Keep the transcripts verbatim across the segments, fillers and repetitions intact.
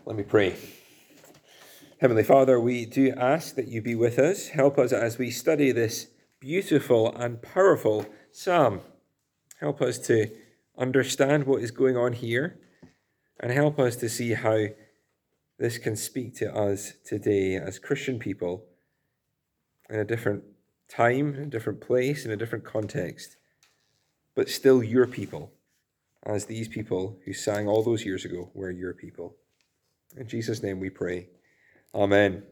Let me pray. Heavenly Father, we do ask that you be with us. Help us as we study this beautiful and powerful psalm. Help us to understand what is going on here and help us to see how this can speak to us today as Christian people in a different time, in a different place, in a different context, but still your people, as these people who sang all those years ago were your people. In Jesus' name we pray. Amen.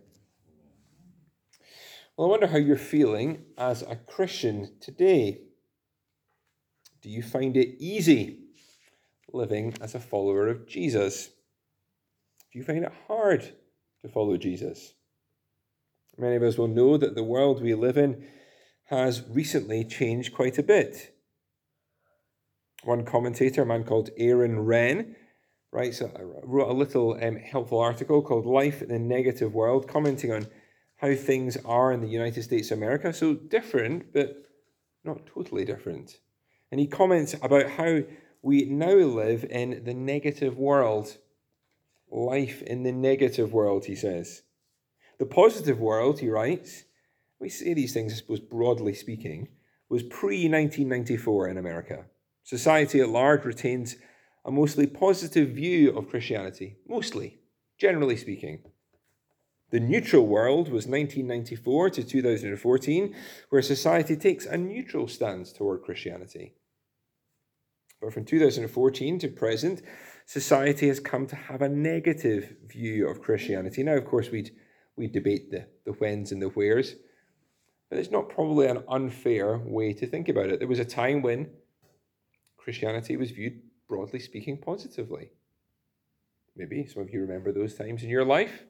Well, I wonder how you're feeling as a Christian today. Do you find it easy living as a follower of Jesus? Do you find it hard to follow Jesus? Many of us will know that the world we live in has recently changed quite a bit. One commentator, a man called Aaron Wrenn, writes, wrote a little um, helpful article called Life in a Negative World, commenting on how things are in the United States of America. So different, but not totally different. And he comments about how we now live in the negative world. Life in the negative world, he says. The positive world, he writes, we say these things, I suppose, broadly speaking, was pre nineteen ninety-four in America. Society at large retains a mostly positive view of Christianity, mostly, generally speaking. The neutral world was nineteen ninety-four to two thousand fourteen, where society takes a neutral stance toward Christianity. But from two thousand fourteen to present, society has come to have a negative view of Christianity. Now, of course, we'd, we'd debate the, the whens and the wheres, but it's not probably an unfair way to think about it. There was a time when Christianity was viewed, broadly speaking, positively. Maybe some of you remember those times in your life.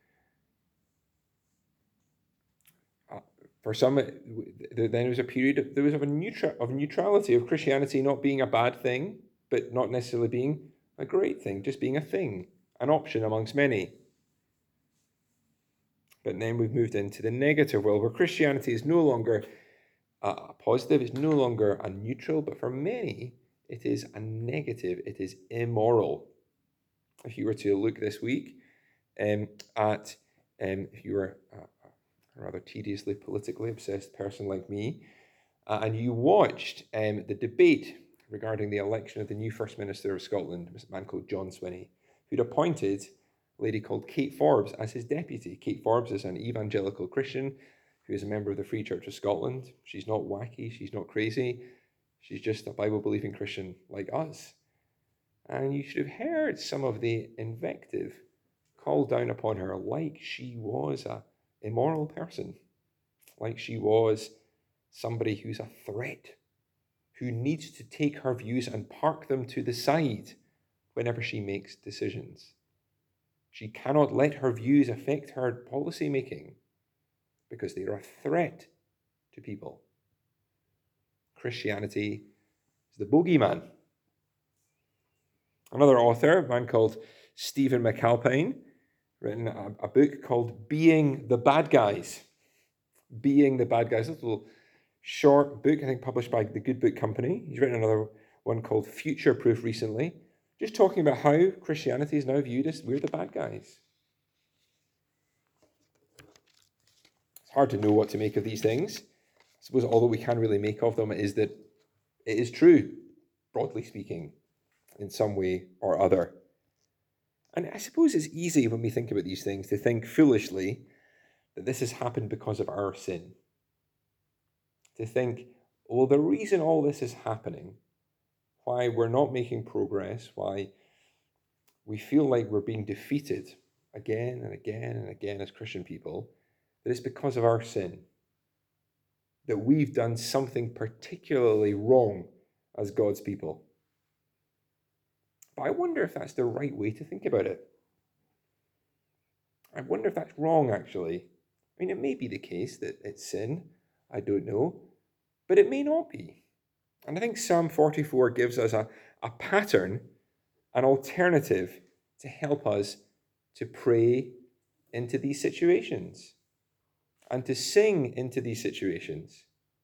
Uh, for some, then there was a period of, there was of a neutral of neutrality of Christianity not being a bad thing, but not necessarily being a great thing, just being a thing, an option amongst many. But then we've moved into the negative world, where Christianity is no longer a positive, it's no longer a neutral, but for many, it is a negative, it is immoral. If you were to look this week um, at, um, if you were a, a rather tediously politically obsessed person like me, uh, and you watched um, the debate regarding the election of the new First Minister of Scotland, a man called John Swinney, who'd appointed a lady called Kate Forbes as his deputy. Kate Forbes is an evangelical Christian who is a member of the Free Church of Scotland. She's not wacky, she's not crazy, she's just a Bible-believing Christian like us. And you should have heard some of the invective called down upon her, like she was an immoral person, like she was somebody who's a threat, who needs to take her views and park them to the side whenever she makes decisions. She cannot let her views affect her policy making because they are a threat to people. Christianity is the bogeyman. Another author, a man called Stephen McAlpine, written a, a book called Being the Bad Guys. Being the Bad Guys. A little short book, I think, published by the Good Book Company. He's written another one called Future Proof recently, just talking about how Christianity is now viewed as we're the bad guys. It's hard to know what to make of these things. I suppose all that we can really make of them is that it is true, broadly speaking, in some way or other. And I suppose it's easy when we think about these things to think foolishly that this has happened because of our sin. To think, well, the reason all this is happening, why we're not making progress, why we feel like we're being defeated again and again and again as Christian people, that it's because of our sin. That we've done something particularly wrong as God's people. But I wonder if that's the right way to think about it. I wonder if that's wrong, actually. I mean, it may be the case that it's sin. I don't know. But it may not be. And I think Psalm forty-four gives us a, a pattern, an alternative to help us to pray into these situations and to sing into these situations.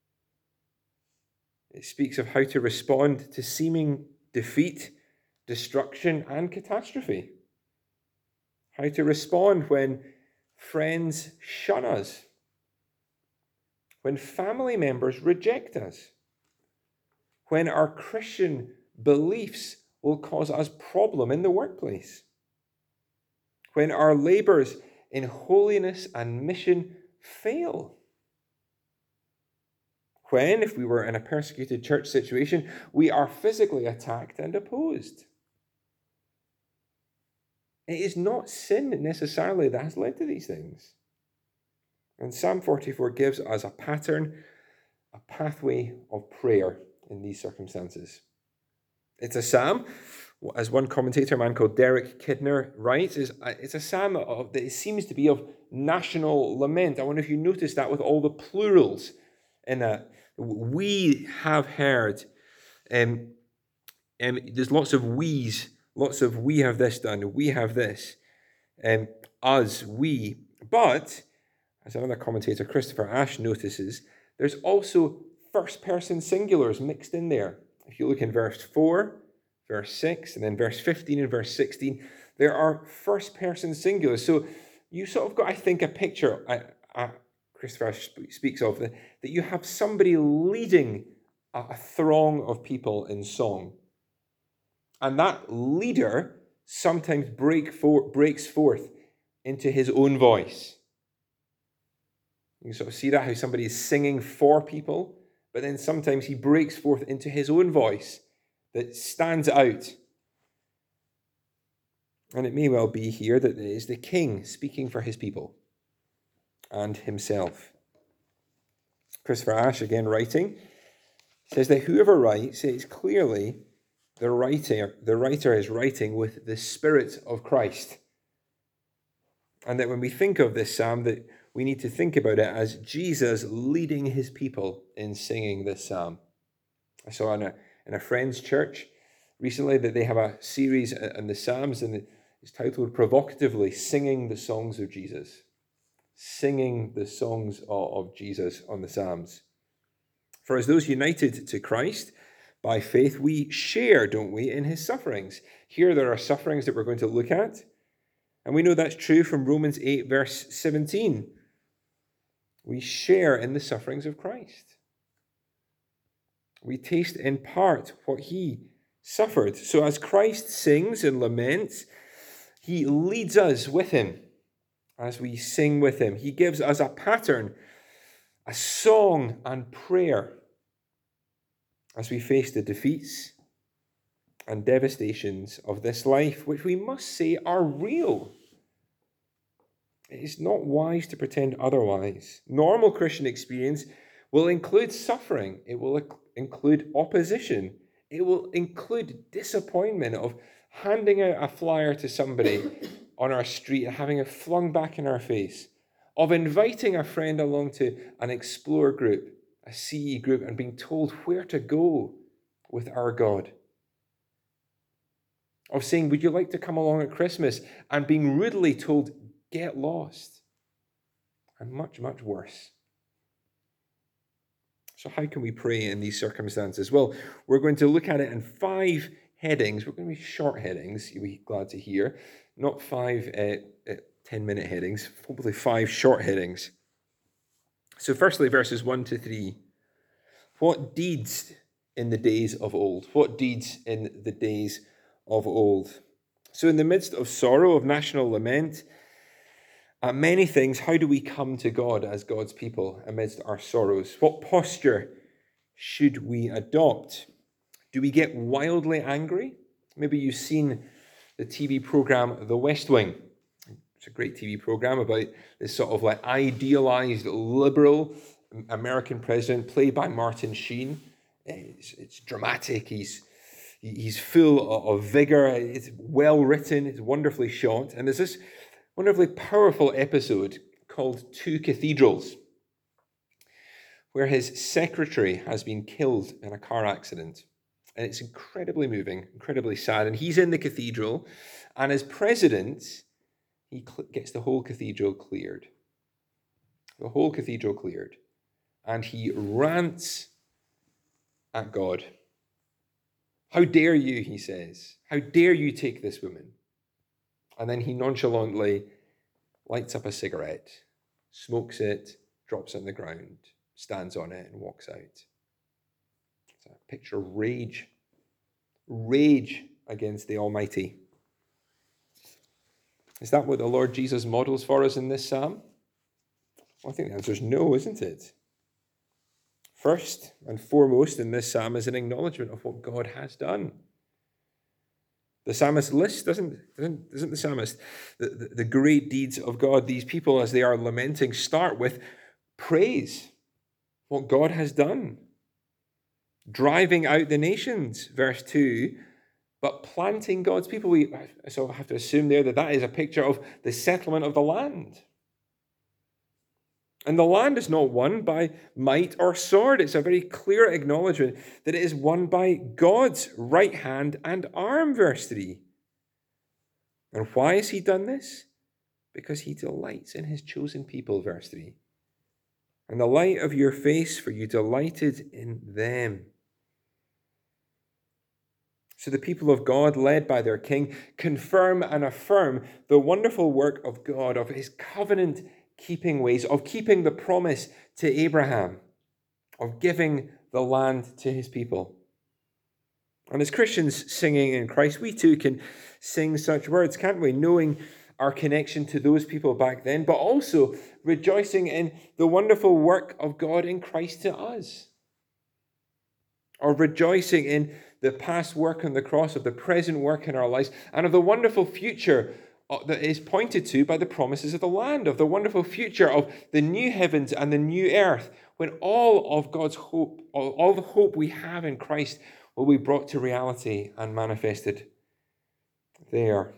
It speaks of how to respond to seeming defeat, destruction, and catastrophe. how to respond when friends shun us, when family members reject us, when our Christian beliefs will cause us problem in the workplace, when our labors in holiness and mission fail, when, if we were in a persecuted church situation, we are physically attacked and opposed. It is not sin necessarily that has led to these things. And Psalm forty-four gives us a pattern, a pathway of prayer in these circumstances. It's a psalm, as one commentator, a man called Derek Kidner, writes, is it's a psalm of, that seems to be of national lament. I wonder if you noticed that with all the plurals in that. We have heard. Um, um, there's lots of we's, lots of we have this done, we have this, um, us, we. But, as another commentator, Christopher Ash, notices, there's also first-person singulars mixed in there. If you look in verse four, verse six, and then verse fifteen and verse sixteen, there are first-person singulars. So you sort of got, I think, a picture, I, I, Christopher Ash speaks of, that, that you have somebody leading a, a throng of people in song. And that leader sometimes break for, breaks forth into his own voice. You can sort of see that, how somebody is singing for people, but then sometimes he breaks forth into his own voice that stands out. And it may well be here that it is the king speaking for his people and himself. Christopher Ash, again writing, says that whoever writes, it is clearly the writer, the writer is writing with the Spirit of Christ. And that when we think of this psalm, that we need to think about it as Jesus leading his people in singing this psalm. I saw in a, in a friend's church recently that they have a series on the Psalms, and it's titled provocatively, Singing the Songs of Jesus. Singing the songs of, of Jesus on the Psalms. For as those united to Christ by faith, we share, don't we, in his sufferings. Here there are sufferings that we're going to look at. And we know that's true from Romans eight, verse seventeen. We share in the sufferings of Christ. We taste in part what he suffered. So as Christ sings and laments, he leads us with him as we sing with him. He gives us a pattern, a song and prayer as we face the defeats and devastations of this life, which we must say are real. It is not wise to pretend otherwise. Normal Christian experience will include suffering. It will include opposition. It will include disappointment of handing out a flyer to somebody on our street and having it flung back in our face, of inviting a friend along to an Explore group, a C E group, and being told where to go with our God. Of saying, would you like to come along at Christmas? And being rudely told, get lost. And much, much worse. So how can we pray in these circumstances? Well, we're going to look at it in five headings. We're going to be short headings, you'll be glad to hear. Not five uh, uh, ten-minute headings, hopefully five short headings. So firstly, verses one to three. What deeds in the days of old? What deeds in the days of old? So in the midst of sorrow, of national lament, at many things, how do we come to God as God's people amidst our sorrows? What posture should we adopt? Do we get wildly angry? Maybe you've seen the T V program The West Wing. It's a great T V program about this sort of like idealized liberal American president played by Martin Sheen. It's, it's dramatic. He's he's full of vigor. It's well written. It's wonderfully shot. And there's this wonderfully powerful episode called Two Cathedrals, where his secretary has been killed in a car accident. And it's incredibly moving, incredibly sad. And he's in the cathedral, and as president, he cl- gets the whole cathedral cleared. The whole cathedral cleared. And he rants at God. How dare you, he says. How dare you take this woman? And then he nonchalantly lights up a cigarette, smokes it, drops it on the ground, stands on it, and walks out. It's a picture of rage. Rage against the Almighty. Is that what the Lord Jesus models for us in this psalm? Well, I think the answer is no, isn't it? First and foremost in this psalm is an acknowledgement of what God has done. The psalmist lists, doesn't, doesn't, doesn't the psalmist, the, the, the great deeds of God, these people as they are lamenting, start with praise, what God has done. Driving out the nations, verse two, but planting God's people. We so have to assume there that that is a picture of the settlement of the land. And the land is not won by might or sword. It's a very clear acknowledgement that it is won by God's right hand and arm, verse three. And why has he done this? Because he delights in his chosen people, verse three. And the light of your face, for you delighted in them. So the people of God, led by their king, confirm and affirm the wonderful work of God, of his covenant keeping ways, of keeping the promise to Abraham, of giving the land to his people. And as Christians singing in Christ, we too can sing such words, can't we? Knowing our connection to those people back then, but also rejoicing in the wonderful work of God in Christ to us. Or rejoicing in the past work on the cross, of the present work in our lives, and of the wonderful future that is pointed to by the promises of the land, of the wonderful future of the new heavens and the new earth, when all of God's hope, all the hope we have in Christ will be brought to reality and manifested there.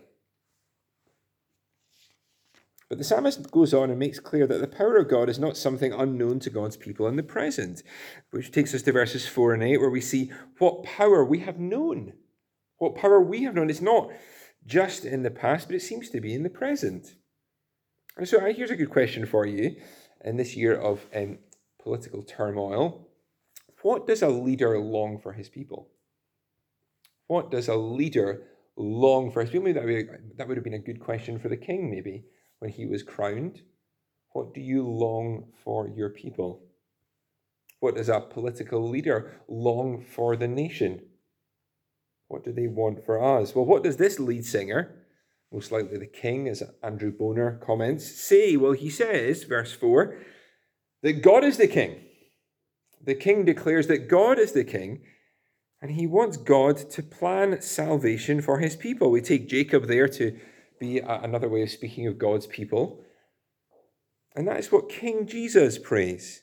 But the psalmist goes on and makes clear that the power of God is not something unknown to God's people in the present, which takes us to verses four and eight, where we see what power we have known. What power we have known. It's not just in the past, but it seems to be in the present. And so here's a good question for you in this year of um, political turmoil. What does a leader long for his people? What does a leader long for his people? Maybe that would, be, that would have been a good question for the king, maybe, when he was crowned. What do you long for your people? What does a political leader long for the nation? What do they want for us? Well, what does this lead singer, most likely the king, as Andrew Bonar comments, say? Well, he says, verse four, that God is the king. The king declares that God is the king, and he wants God to plan salvation for his people. We take Jacob there to be another way of speaking of God's people. And that is what King Jesus prays.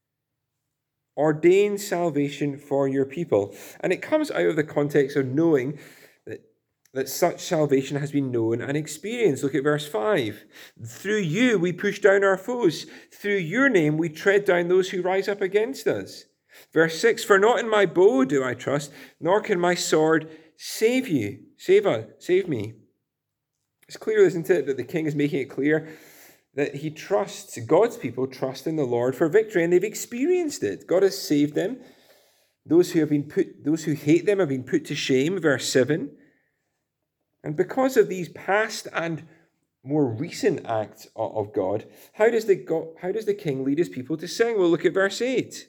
Ordain salvation for your people. And it comes out of the context of knowing that, that such salvation has been known and experienced. Look at verse five. Through you we push down our foes. Through your name we tread down those who rise up against us. Verse six, for not in my bow do I trust, nor can my sword save you. Save us, save me. It's clear, isn't it, that the king is making it clear that he trusts, God's people trust in the Lord for victory, and they've experienced it. God has saved them. Those who have been put, those who hate them have been put to shame, verse seven. And because of these past and more recent acts of God, how does the God, how does the king lead his people to sing? Well, look at verse eight.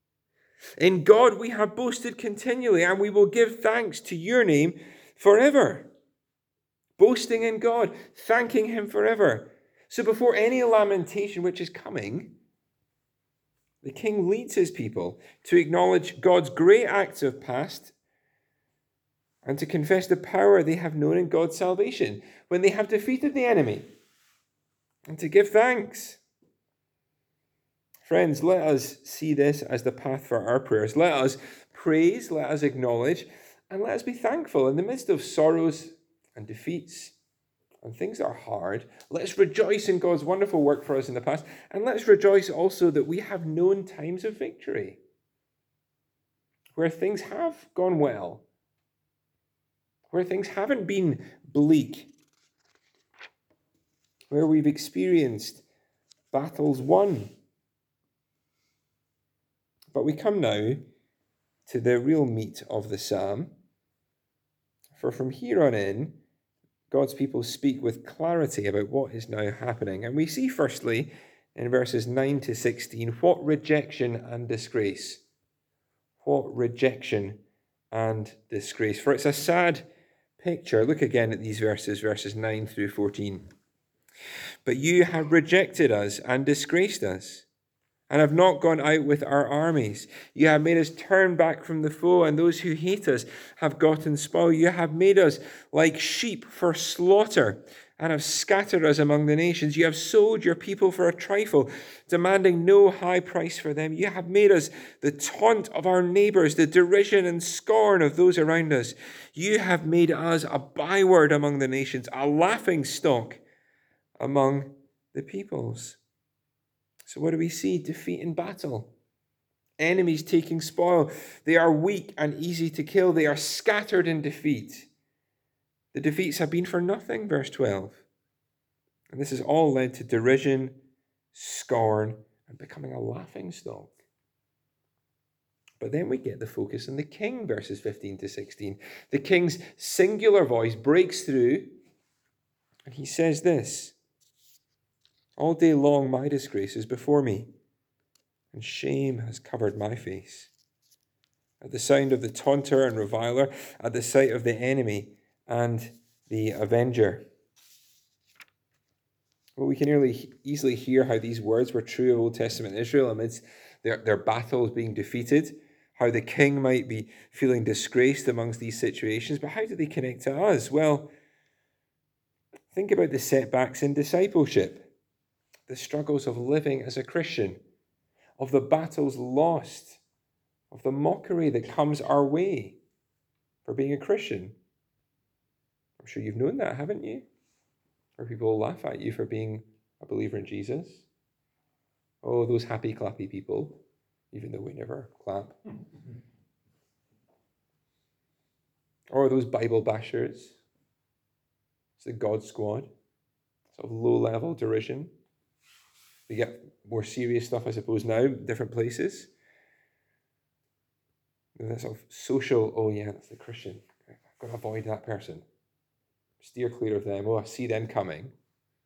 In God we have boasted continually, and we will give thanks to your name forever. Boasting in God, thanking him forever. So before any lamentation which is coming, the king leads his people to acknowledge God's great acts of past and to confess the power they have known in God's salvation when they have defeated the enemy, and to give thanks. Friends, let us see this as the path for our prayers. Let us praise, let us acknowledge, and let us be thankful in the midst of sorrows and defeats and things that are hard. Let's rejoice in God's wonderful work for us in the past, and let's rejoice also that we have known times of victory where things have gone well, where things haven't been bleak, where we've experienced battles won. But we come now to the real meat of the psalm, for from here on in, God's people speak with clarity about what is now happening. And we see, firstly, in verses nine to sixteen, what rejection and disgrace. What rejection and disgrace. For it's a sad picture. Look again at these verses, verses nine through fourteen. But you have rejected us and disgraced us, and have not gone out with our armies. You have made us turn back from the foe, and those who hate us have gotten spoil. You have made us like sheep for slaughter, and have scattered us among the nations. You have sold your people for a trifle, demanding no high price for them. You have made us the taunt of our neighbors, the derision and scorn of those around us. You have made us a byword among the nations, a laughing stock among the peoples. So what do we see? Defeat in battle. Enemies taking spoil. They are weak and easy to kill. They are scattered in defeat. The defeats have been for nothing, verse twelve. And this has all led to derision, scorn, and becoming a laughing stock. But then we get the focus on the king, verses fifteen to sixteen. The king's singular voice breaks through, and he says this: all day long my disgrace is before me, and shame has covered my face. At the sound of the taunter and reviler, at the sight of the enemy and the avenger. Well, we can nearly easily hear how these words were true of Old Testament Israel amidst their, their battles being defeated, how the king might be feeling disgraced amongst these situations. But how do they connect to us? Well, think about the setbacks in discipleship, the struggles of living as a Christian, of the battles lost, of the mockery that comes our way for being a Christian. I'm sure you've known that, haven't you? Where people laugh at you for being a believer in Jesus. Oh, those happy, clappy people, even though we never clap. Or those Bible bashers. It's the God squad. Sort of low-level derision. We get more serious stuff, I suppose, now, different places. That sort of social, oh yeah, that's the Christian. I've got to avoid that person. Steer clear of them. Oh, I see them coming.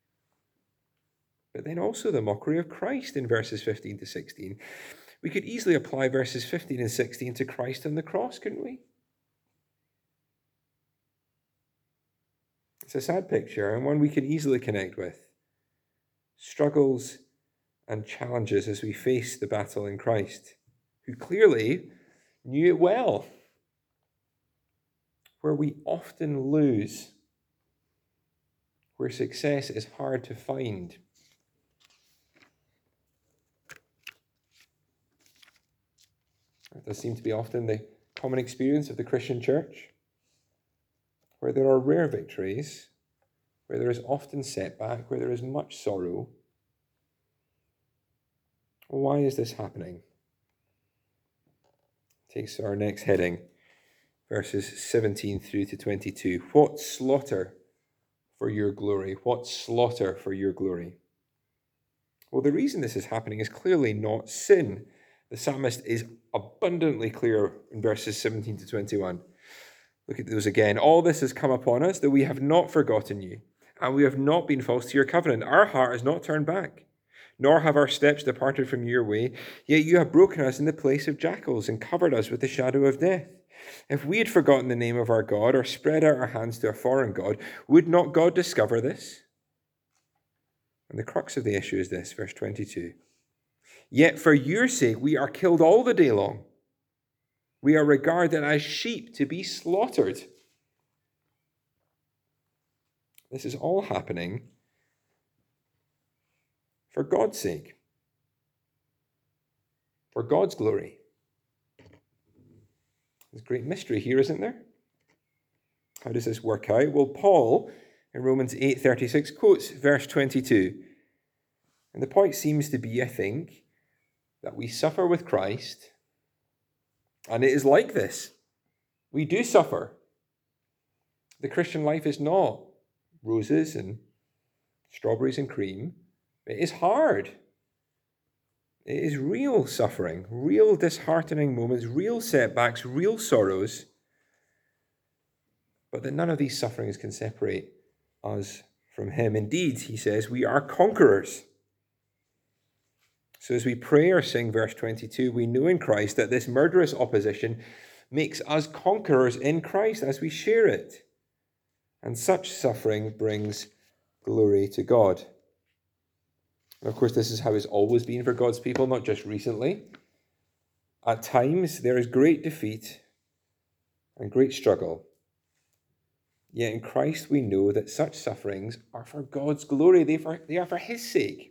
But then also the mockery of Christ in verses fifteen to sixteen. We could easily apply verses fifteen and sixteen to Christ on the cross, couldn't we? It's a sad picture, and one we can easily connect with. Struggles and challenges as we face the battle in Christ, who clearly knew it well, where we often lose, where success is hard to find. That does seem to be often the common experience of the Christian church, where there are rare victories, where there is often setback, where there is much sorrow. Why is this happening? Takes our next heading, verses seventeen through to twenty-two. What slaughter for your glory? What slaughter for your glory? Well, the reason this is happening is clearly not sin. The psalmist is abundantly clear in verses seventeen to twenty-one. Look at those again. All this has come upon us, that we have not forgotten you, and we have not been false to your covenant. Our heart has not turned back, nor have our steps departed from your way. Yet you have broken us in the place of jackals and covered us with the shadow of death. If we had forgotten the name of our God or spread out our hands to a foreign god, would not God discover this? And the crux of the issue is this, verse twenty-two. Yet for your sake we are killed all the day long. We are regarded as sheep to be slaughtered. This is all happening for God's sake, for God's glory. There's great mystery here, isn't there? How does this work out? Well, Paul in Romans eight thirty-six quotes verse twenty-two. And the point seems to be, I think, that we suffer with Christ, and it is like this. We do suffer. The Christian life is not roses and strawberries and cream. It is hard. It is real suffering, real disheartening moments, real setbacks, real sorrows. But that none of these sufferings can separate us from him. Indeed, he says, we are conquerors. So as we pray or sing verse twenty-two, we know in Christ that this murderous opposition makes us conquerors in Christ as we share it. And such suffering brings glory to God. And of course, this is how it's always been for God's people, not just recently. At times, there is great defeat and great struggle. Yet in Christ, we know that such sufferings are for God's glory. They, for, they are for his sake.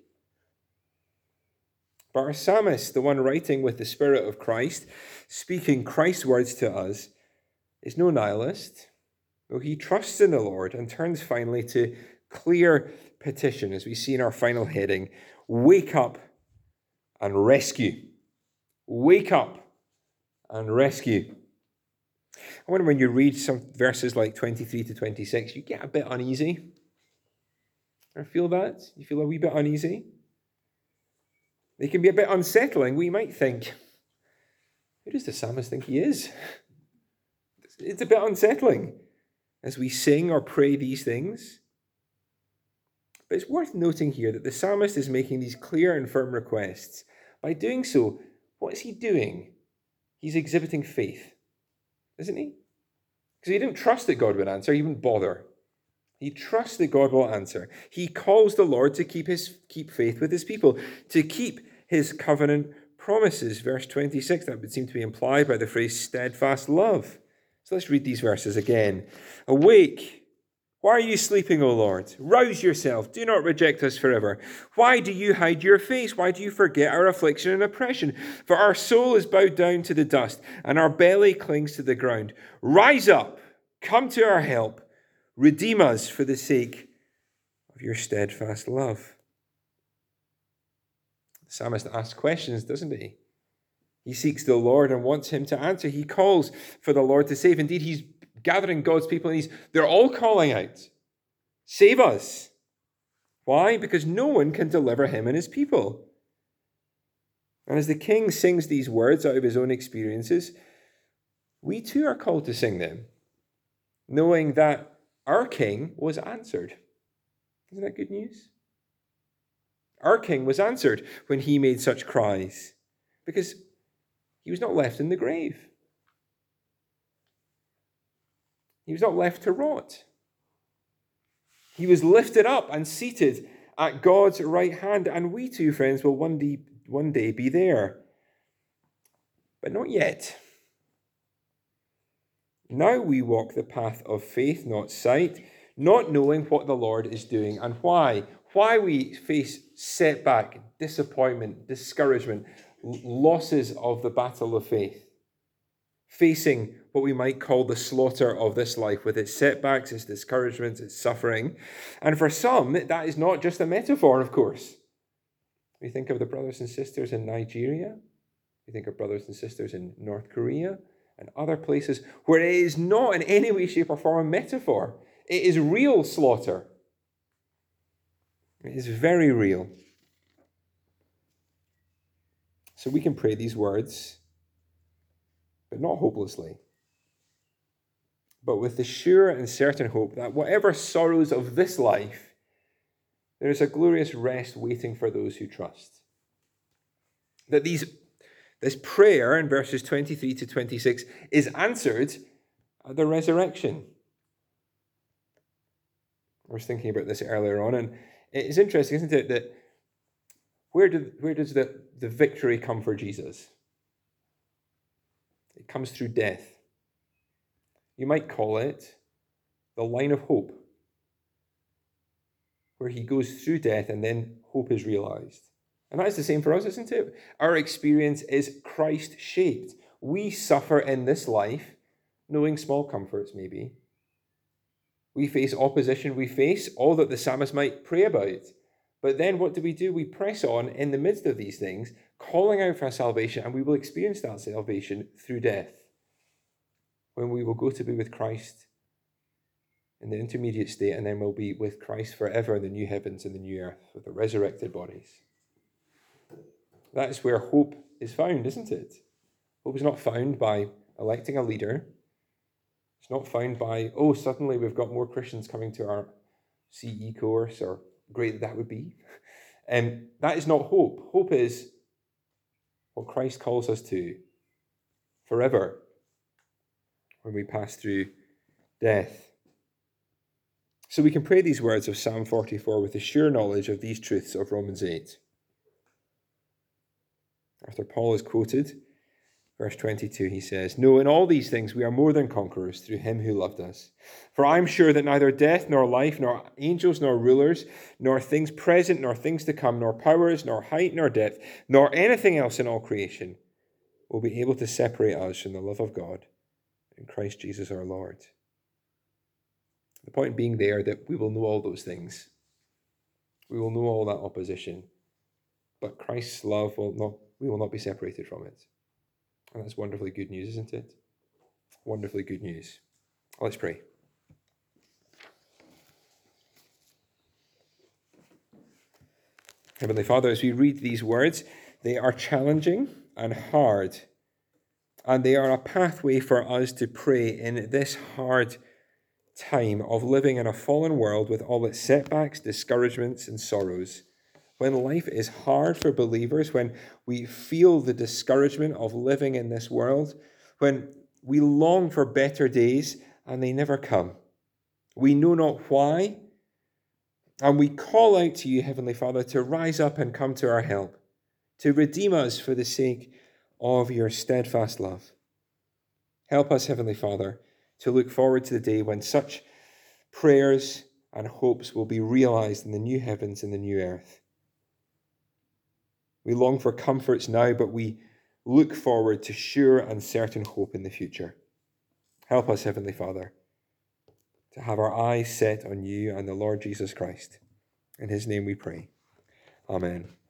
But our psalmist, the one writing with the Spirit of Christ, speaking Christ's words to us, is no nihilist. Though he trusts in the Lord and turns finally to clear petition, as we see in our final heading, wake up and rescue. Wake up and rescue. I wonder when you read some verses like twenty-three to twenty-six, you get a bit uneasy. Or feel that? You feel a wee bit uneasy? They can be a bit unsettling. We might think, who does the psalmist think he is? It's a bit unsettling as we sing or pray these things. But it's worth noting here that the psalmist is making these clear and firm requests. By doing so, what is he doing? He's exhibiting faith, isn't he? Because he didn't trust that God would answer, he wouldn't bother. He trusts that God will answer. He calls the Lord to keep his keep faith with his people, to keep his covenant promises. Verse twenty-six, that would seem to be implied by the phrase steadfast love. So let's read these verses again. Awake! Why are you sleeping, O Lord? Rouse yourself. Do not reject us forever. Why do you hide your face? Why do you forget our affliction and oppression? For our soul is bowed down to the dust, and our belly clings to the ground. Rise up, come to our help. Redeem us for the sake of your steadfast love. The psalmist asks questions, doesn't he? He seeks the Lord and wants him to answer. He calls for the Lord to save. Indeed, he's gathering God's people, and he's, they're all calling out, save us. Why? Because no one can deliver him and his people. And as the king sings these words out of his own experiences, we too are called to sing them, knowing that our king was answered. Isn't that good news? Our king was answered when he made such cries, because he was not left in the grave. He was not left to rot. He was lifted up and seated at God's right hand, and we too, friends, will one day, one day be there. But not yet. Now we walk the path of faith, not sight, not knowing what the Lord is doing and why. Why we face setback, disappointment, discouragement, losses of the battle of faith. Facing what we might call the slaughter of this life with its setbacks, its discouragements, its suffering. And for some, that is not just a metaphor, of course. We think of the brothers and sisters in Nigeria. We think of brothers and sisters in North Korea and other places where it is not in any way, shape, or form a metaphor. It is real slaughter. It is very real. So we can pray these words, but not hopelessly, but with the sure and certain hope that whatever sorrows of this life, there is a glorious rest waiting for those who trust. That these This prayer in verses twenty-three to twenty-six is answered at the resurrection. I was thinking about this earlier on, and it's interesting, isn't it, that where, do, where does the, the victory come for Jesus? It comes through death. You might call it the line of hope, where he goes through death and then hope is realized. And that is the same for us, isn't it? Our experience is Christ-shaped. We suffer in this life, knowing small comforts maybe. We face opposition. We face all that the psalmist might pray about. But then what do we do? We press on in the midst of these things, calling out for salvation, and we will experience that salvation through death, when we will go to be with Christ in the intermediate state, and then we'll be with Christ forever in the new heavens and the new earth with the resurrected bodies. That is where hope is found, isn't it? Hope is not found by electing a leader. It's not found by, oh, suddenly we've got more Christians coming to our, C E course, or great that that would be. And that is not hope. Hope is what Christ calls us to forever when we pass through death. So we can pray these words of Psalm forty-four with the sure knowledge of these truths of Romans eight. After Paul is quoted, verse twenty-two, he says, "No, in all these things we are more than conquerors through him who loved us. For I am sure that neither death, nor life, nor angels, nor rulers, nor things present, nor things to come, nor powers, nor height, nor depth, nor anything else in all creation will be able to separate us from the love of God in Christ Jesus our Lord." The point being there that we will know all those things. We will know all that opposition. But Christ's love will not, we will not be separated from it. And that's wonderfully good news, isn't it? Wonderfully good news. Let's pray. Heavenly Father, as we read these words, they are challenging and hard. And they are a pathway for us to pray in this hard time of living in a fallen world with all its setbacks, discouragements, and sorrows. When life is hard for believers, when we feel the discouragement of living in this world, when we long for better days and they never come, we know not why, and we call out to you, Heavenly Father, to rise up and come to our help, to redeem us for the sake of your steadfast love. Help us, Heavenly Father, to look forward to the day when such prayers and hopes will be realized in the new heavens and the new earth. We long for comforts now, but we look forward to sure and certain hope in the future. Help us, Heavenly Father, to have our eyes set on you and the Lord Jesus Christ. In his name we pray. Amen.